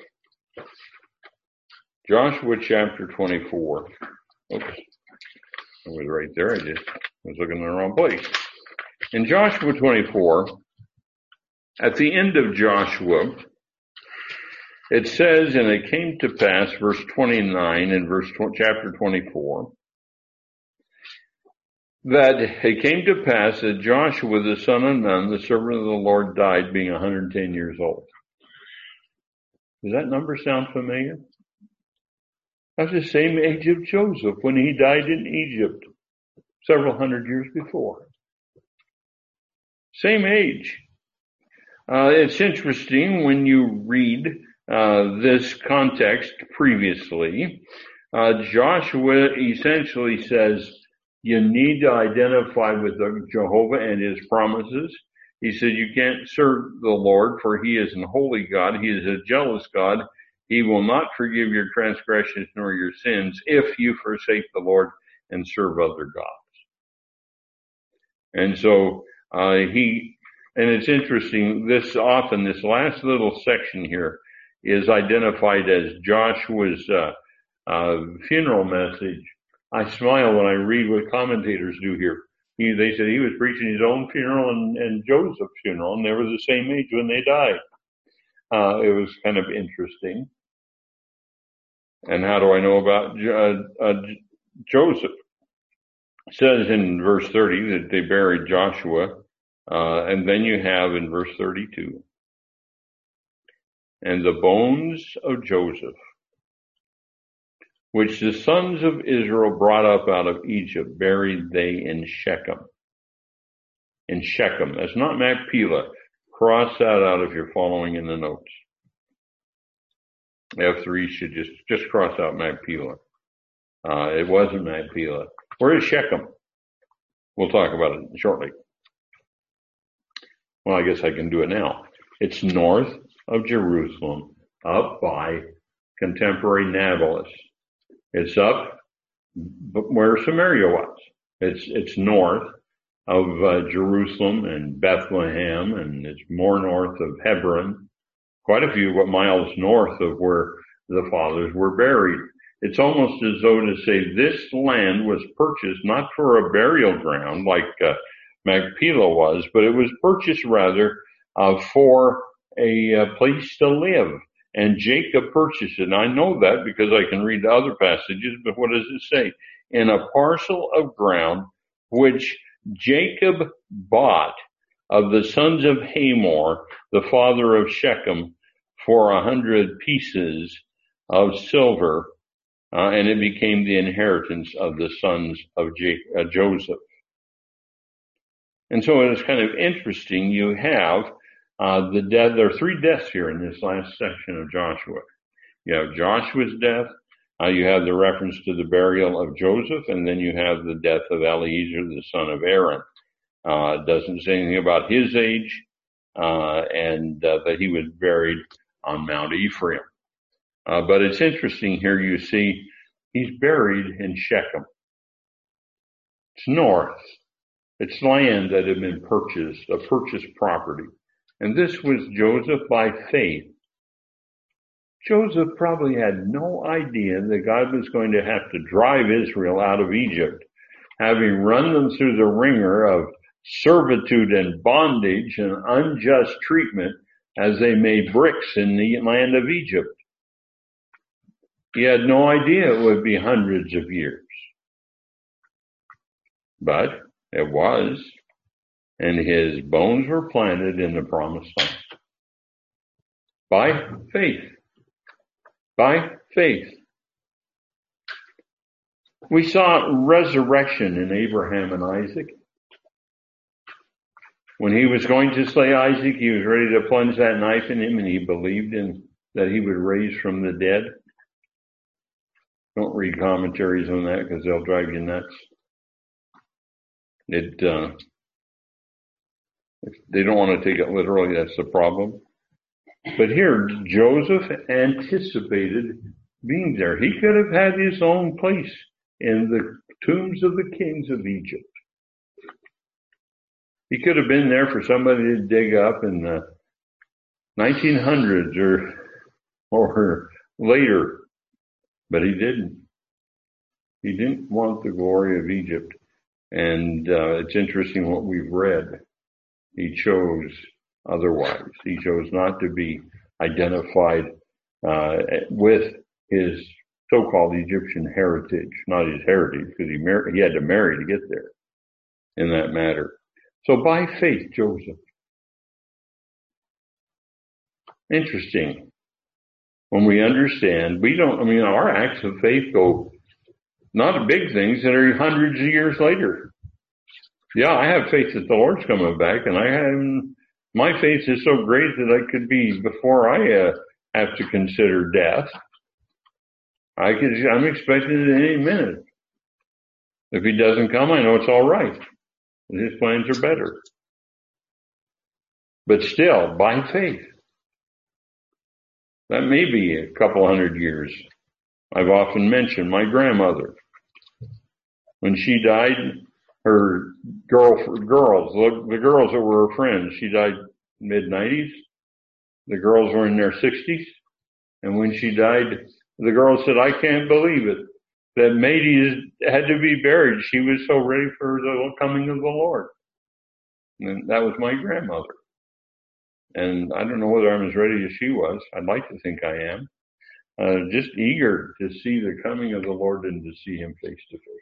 Speaker 1: Joshua chapter 24. Oops. I was right there. I just was looking in the wrong place. In Joshua 24, at the end of Joshua, it says, and it came to pass, verse 29 in chapter 24, that it came to pass that Joshua the son of Nun, the servant of the Lord, died being 110 years old. Does that number sound familiar? That's the same age of Joseph when he died in Egypt several hundred years before. Same age. It's interesting when you read this context previously. Joshua essentially says you need to identify with Jehovah and his promises. He said you can't serve the Lord, for he is an holy God. He is a jealous God. He will not forgive your transgressions nor your sins if you forsake the Lord and serve other gods. And so and it's interesting, this last little section here is identified as Joshua's funeral message. I smile when I read what commentators do here. They said he was preaching his own funeral and Joseph's funeral, and they were the same age when they died. It was kind of interesting. And how do I know about Joseph? It says in verse 30 that they buried Joshua, and then you have in verse 32, and the bones of Joseph, which the sons of Israel brought up out of Egypt, buried they in Shechem. In Shechem. That's not Machpelah. Cross that out if you're following in the notes. F3 should just cross out Machpelah. It wasn't Machpelah. Where is Shechem? We'll talk about it shortly. Well, I guess I can do it now. It's north of Jerusalem, up by contemporary Nablus. It's up where Samaria was. It's north of Jerusalem and Bethlehem, and it's more north of Hebron, quite a few miles north of where the fathers were buried. It's almost as though to say this land was purchased not for a burial ground like Machpelah was, but it was purchased rather for a place to live. And Jacob purchased it. And I know that because I can read the other passages, but what does it say? In a parcel of ground which Jacob bought of the sons of Hamor, the father of Shechem, for 100 pieces of silver, and it became the inheritance of the sons of Joseph. And so it is kind of interesting. You have There are three deaths here in this last section of Joshua. You have Joshua's death, you have the reference to the burial of Joseph, and then you have the death of Eleazar, the son of Aaron. It doesn't say anything about his age, and that he was buried on Mount Ephraim. But it's interesting here, you see, he's buried in Shechem. It's north. It's land that had been purchased, a purchased property. And this was Joseph by faith. Joseph probably had no idea that God was going to have to drive Israel out of Egypt, having run them through the ringer of servitude and bondage and unjust treatment as they made bricks in the land of Egypt. He had no idea it would be hundreds of years. But it was, and his bones were planted in the promised land. By faith. By faith. We saw resurrection in Abraham and Isaac. When he was going to slay Isaac, he was ready to plunge that knife in him, and he believed in that he would raise from the dead. Don't read commentaries on that because they'll drive you nuts. If they don't want to take it literally, that's the problem. But here, Joseph anticipated being there. He could have had his own place in the tombs of the kings of Egypt. He could have been there for somebody to dig up in the 1900s or later, but he didn't. He didn't want the glory of Egypt. And it's interesting what we've read. He chose otherwise. He chose not to be identified with his so-called Egyptian heritage, not his heritage, because he had to marry to get there in that matter. So by faith, Joseph. Interesting. When we understand, our acts of faith go not big things that are hundreds of years later. Yeah, I have faith that the Lord's coming back, and my faith is so great that I could be before I have to consider death. I'm expecting it any minute. If he doesn't come, I know it's all right. His plans are better. But still, by faith. That may be a couple hundred years. I've often mentioned my grandmother. When she died, her the girls that were her friends, she died mid-90s. The girls were in their 60s. And when she died, the girls said, I can't believe it, that Matey had to be buried. She was so ready for the coming of the Lord. And that was my grandmother. And I don't know whether I'm as ready as she was. I'd like to think I am. Just eager to see the coming of the Lord and to see him face to face.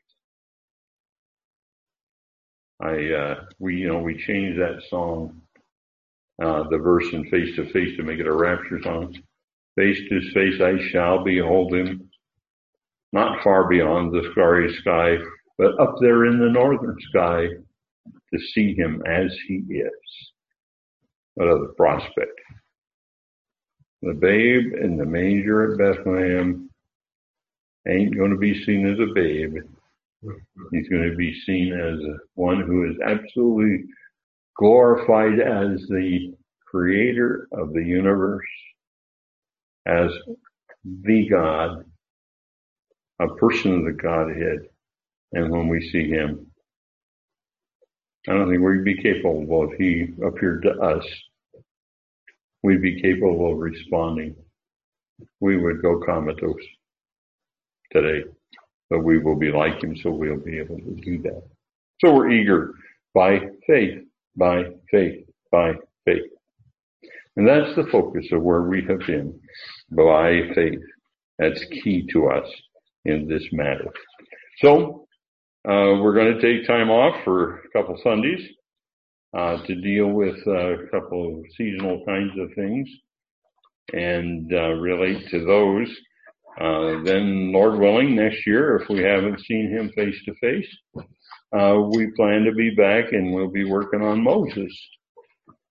Speaker 1: We changed that song, the verse in face to face to make it a rapture song. Face to face I shall behold him, not far beyond the starry sky, but up there in the northern sky to see him as he is. What other prospect? The babe in the manger at Bethlehem ain't going to be seen as a babe. He's going to be seen as one who is absolutely glorified as the creator of the universe, as the God, a person of the Godhead. And when we see him, I don't think we'd be capable, if he appeared to us, we'd be capable of responding. We would go comatose today, but we will be like him, so we'll be able to do that. So we're eager by faith, by faith, by faith. And that's the focus of where we have been, by faith. That's key to us in this matter. So, we're going to take time off for a couple Sundays to deal with a couple of seasonal kinds of things and relate to those. Then, Lord willing, next year, if we haven't seen him face to face, we plan to be back and we'll be working on Moses.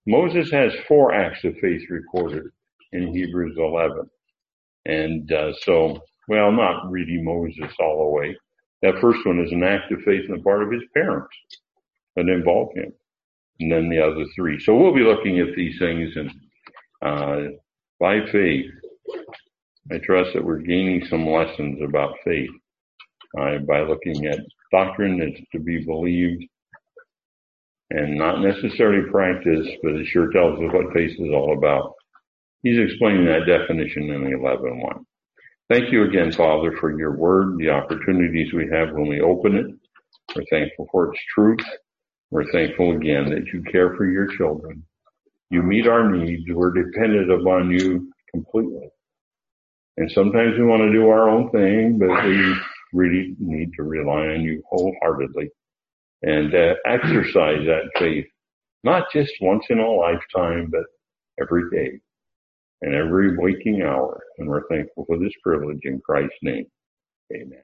Speaker 1: Moses has 4 acts of faith recorded in Hebrews 11. And not really Moses all the way. That first one is an act of faith on the part of his parents that involved him. And then the other 3. So we'll be looking at these things, and by faith, I trust that we're gaining some lessons about faith by looking at doctrine that's to be believed and not necessarily practiced, but it sure tells us what faith is all about. He's explaining that definition in 11:1. Thank you again, Father, for your word, the opportunities we have when we open it. We're thankful for its truth. We're thankful again that you care for your children. You meet our needs. We're dependent upon you completely. And sometimes we want to do our own thing, but we really need to rely on you wholeheartedly and exercise that faith, not just once in a lifetime, but every day and every waking hour. And we're thankful for this privilege in Christ's name. Amen.